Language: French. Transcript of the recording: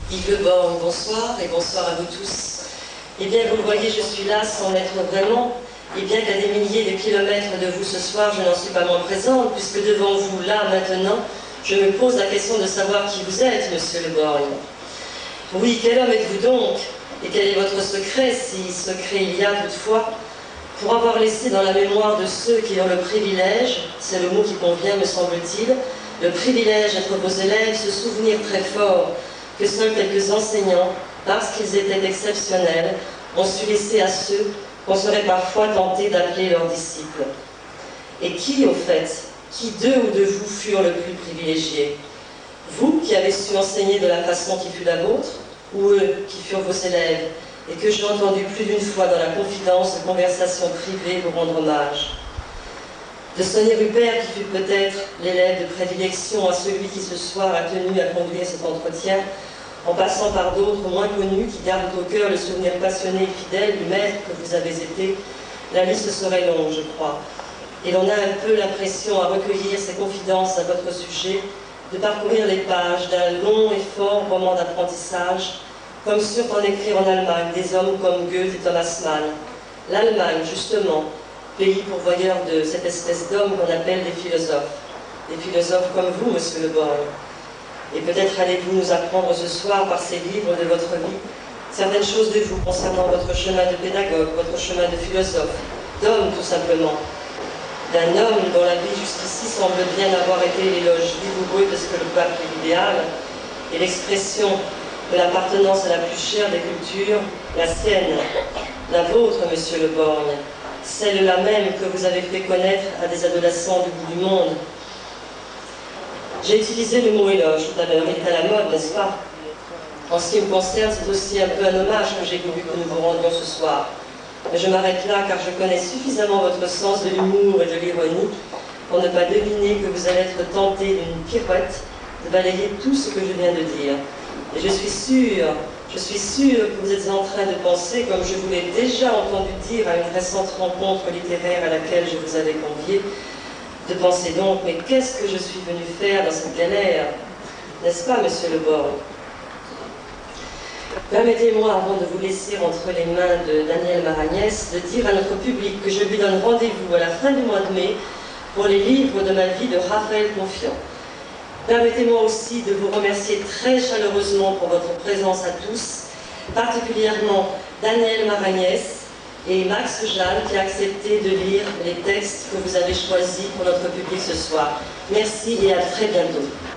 Yves Le Borgne, bonsoir et bonsoir à vous tous. Eh bien, vous le voyez, je suis là sans l'être vraiment, et bien qu'à des milliers de kilomètres de vous ce soir, je n'en suis pas moins présente, puisque devant vous, là, maintenant, je me pose la question de savoir qui vous êtes, monsieur Le Borgne. Oui, quel homme êtes-vous donc? Et quel est votre secret, si secret il y a toutefois, pour avoir laissé dans la mémoire de ceux qui ont le privilège, c'est le mot qui convient, me semble-t-il, le privilège d'être vos élèves, ce souvenir très fort que seuls quelques enseignants, parce qu'ils étaient exceptionnels, ont su laisser à ceux qu'on serait parfois tenté d'appeler leurs disciples. Et qui, au fait, qui d'eux ou de vous furent le plus privilégiés? Vous qui avez su enseigner de la façon qui fut la vôtre, ou eux qui furent vos élèves, et que j'ai entendu plus d'une fois dans la confidence de conversations privées vous rendre hommage? De Sonny Rupert, qui fut peut-être l'élève de prédilection à celui qui ce soir a tenu à conduire cet entretien, en passant par d'autres moins connus qui gardent au cœur le souvenir passionné et fidèle du maître que vous avez été, la liste serait longue, je crois. Et l'on a un peu l'impression, à recueillir ces confidences à votre sujet, de parcourir les pages d'un long et fort roman d'apprentissage, comme surent en écrire en Allemagne des hommes comme Goethe et Thomas Mann. L'Allemagne, justement, pays pourvoyeur de cette espèce d'hommes qu'on appelle des philosophes comme vous, monsieur Le Borgne. Et peut-être allez-vous nous apprendre ce soir, par ces livres de votre vie, certaines choses de vous concernant votre chemin de pédagogue, votre chemin de philosophe, d'homme tout simplement, d'un homme dont la vie jusqu'ici semble bien avoir été l'éloge vigoureux de ce que le pape est l'idéal, et l'expression de l'appartenance à la plus chère des cultures, la sienne, la vôtre, monsieur Le Borgne, celle-là même que vous avez fait connaître à des adolescents du bout du monde. J'ai utilisé le mot éloge tout à l'heure, il est à la mode, n'est-ce pas? En ce qui me concerne, c'est aussi un peu un hommage que j'ai voulu que nous vous rendions ce soir. Mais je m'arrête là car je connais suffisamment votre sens de l'humour et de l'ironie pour ne pas deviner que vous allez être tenté d'une pirouette de balayer tout ce que je viens de dire. Et je suis sûre que vous êtes en train de penser, comme je vous l'ai déjà entendu dire à une récente rencontre littéraire à laquelle je vous avais convié, de penser donc, mais qu'est-ce que je suis venu faire dans cette galère? N'est-ce pas, monsieur Le Borgne? Permettez-moi, avant de vous laisser entre les mains de Daniel Maragnès, de dire à notre public que je lui donne rendez-vous à la fin du mois de mai pour les livres de ma vie de Raphaël Confiant. Permettez-moi aussi de vous remercier très chaleureusement pour votre présence à tous, particulièrement Daniel Maragnès et Max Jeanne qui a accepté de lire les textes que vous avez choisis pour notre public ce soir. Merci et à très bientôt.